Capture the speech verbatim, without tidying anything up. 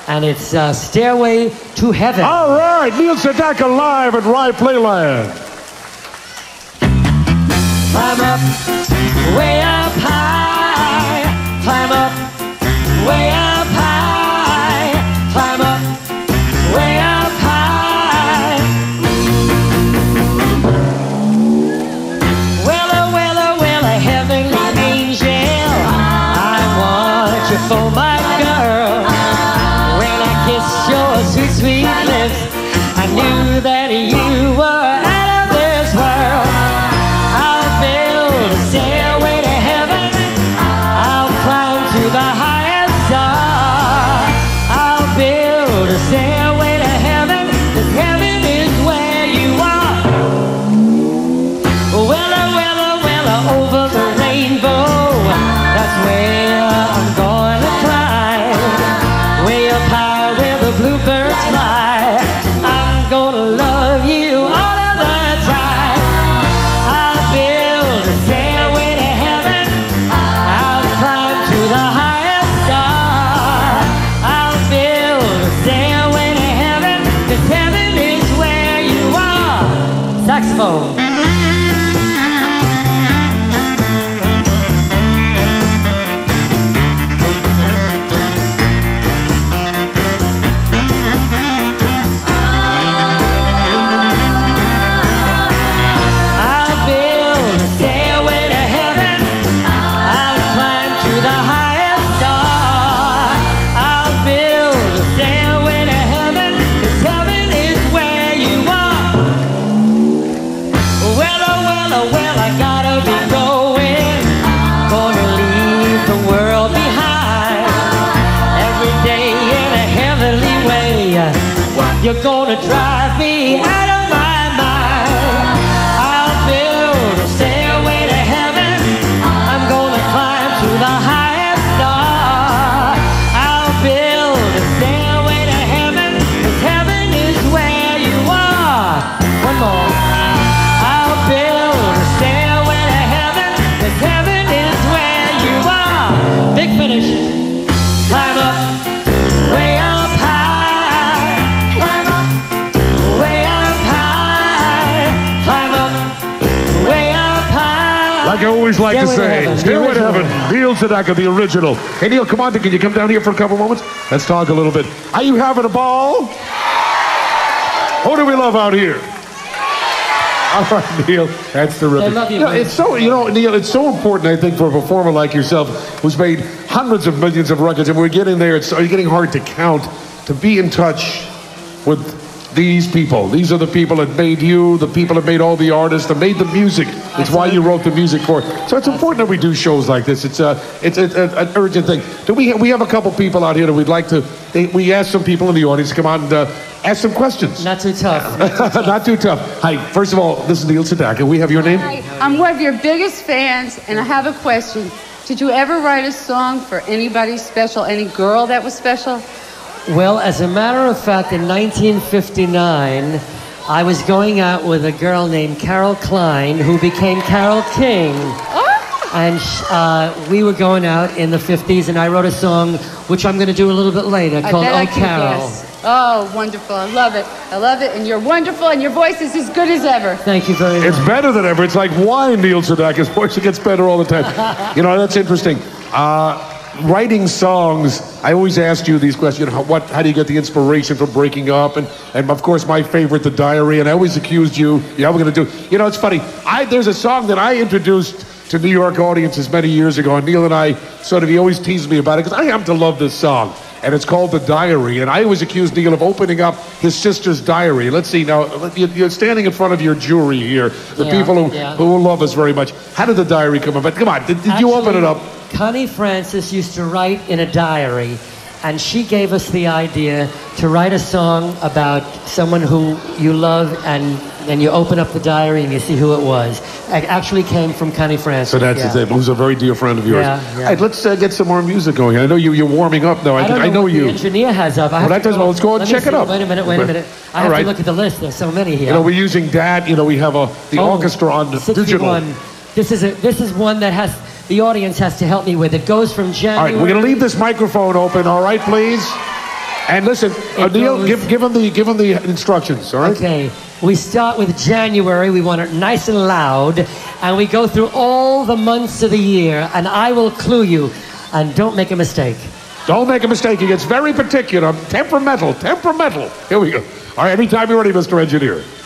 and it's uh, Stairway to Heaven. All right, Neil Sedaka live at Rye Playland. Climb up, way up high. Climb up, way up high. Climb up, way up high. Well, oh, well, oh, well, a heavenly angel, I want you for my girl. When I kissed your sweet, sweet lips, I knew that you were out of this world. Stairway to heaven, I'll climb to the highest star. I'll build a stairway to heaven, 'cause heaven is where you are. Well, oh, well, oh, well, oh, over the rainbow, that's where I'm going to climb. Way up high where the bluebirds fly, I'm gonna love you all of the time. I'll build a stairway to heaven, I'll climb to the highest star. I'll build a stairway to heaven, 'cause heaven is where you are. Saxophone. You're gonna drive me out of my mind. I'll build a stairway to heaven, I'm gonna climb to the highest star. I'll build a stairway to heaven, 'cause heaven is where you are. One more. I'll build a stairway to heaven, 'cause heaven is where you are. Big finish. Climb up, way up. Like I always like to say, Stairway to Heaven, Neil Sedaka, the original. Hey Neil, come on, can you come down here for a couple moments? Let's talk a little bit. Are you having a ball? Who do we love out here? All right, Neil, that's terrific. I love you, you know, it's so, you know, Neil, it's so important, I think, for a performer like yourself, who's made hundreds of millions of records, and we're getting there, it's getting hard to count, to be in touch with these people. These are the people that made you, the people that made all the artists, that made the music. It's why you wrote the music for it. So it's important that we do shows like this. It's a, it's a, a, an urgent thing. Do we, we have a couple people out here that we'd like to, they, we asked some people in the audience to come on and uh, ask some questions. Not too tough. Not too tough. Not too tough. Hi, first of all, this is Neil Sedaka. We have your name? Hi, I'm one of your biggest fans, and I have a question. Did you ever write a song for anybody special, any girl that was special? Well, as a matter of fact, in nineteen fifty-nine, I was going out with a girl named Carol Klein, who became Carole King. Oh. And uh, we were going out in the fifties, and I wrote a song, which I'm going to do a little bit later, called I bet Oh I can Carol. guess. Oh, wonderful. I love it. I love it. And you're wonderful, and your voice is as good as ever. Thank you very much. It's better than ever. It's like wine, Neil Sedaka. His voice gets better all the time. You know, that's interesting. Uh, writing songs, I always asked you these questions. How, what, how do you get the inspiration for breaking up? And, and of course, my favorite, The Diary. And I always accused you, yeah, we're going to do. You know, it's funny. I, there's a song that I introduced to New York audiences many years ago. And Neil and I sort of, he always teased me about it because I happen to love this song. And it's called The Diary. And I always accused Neil of opening up his sister's diary. Let's see now, you're standing in front of your jury here, the yeah, people who, yeah. who love us very much. How did the diary come about? Come on, did, did Actually, you open it up? Connie Francis used to write in a diary, and she gave us the idea to write a song about someone who you love, and then you open up the diary and you see who it was. It actually came from Connie Francis. So that's yeah. it. Who's a very dear friend of yours. Yeah, yeah. All right, let's uh, get some more music going. I know you, you're warming up, though. I, I don't know, I know what you. the engineer has up. I Well, have that to does well. Let's go and let me check it see. out. Wait a minute, wait a minute. I All have right. to look at the list. There's so many here. You know, we're using that. You know, we have a the Oh, orchestra on the sixty-one. digital. This is a, this is one that has the audience has to help me with. It goes from All January. right, we're going to leave this microphone open, all right, please? And listen, uh, It Neil, goes- give, give, him the, give him the instructions, all right? Okay, we start with January. We want it nice and loud, and we go through all the months of the year, and I will clue you, and don't make a mistake. Don't make a mistake. He gets very particular. Temperamental. Temperamental. Here we go. All right, anytime you're ready, Mister Engineer.